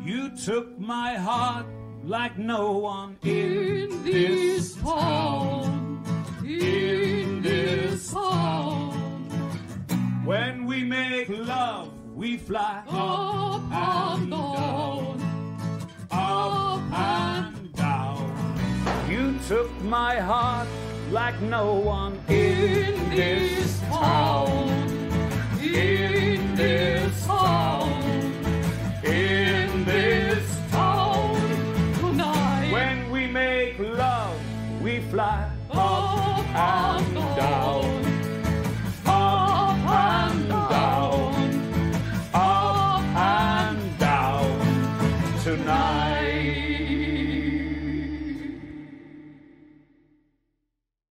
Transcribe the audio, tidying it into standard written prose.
You took my heart like no one in this town. In this town. When we make love, we fly up and down. Up and down. You took my heart like no one in this town.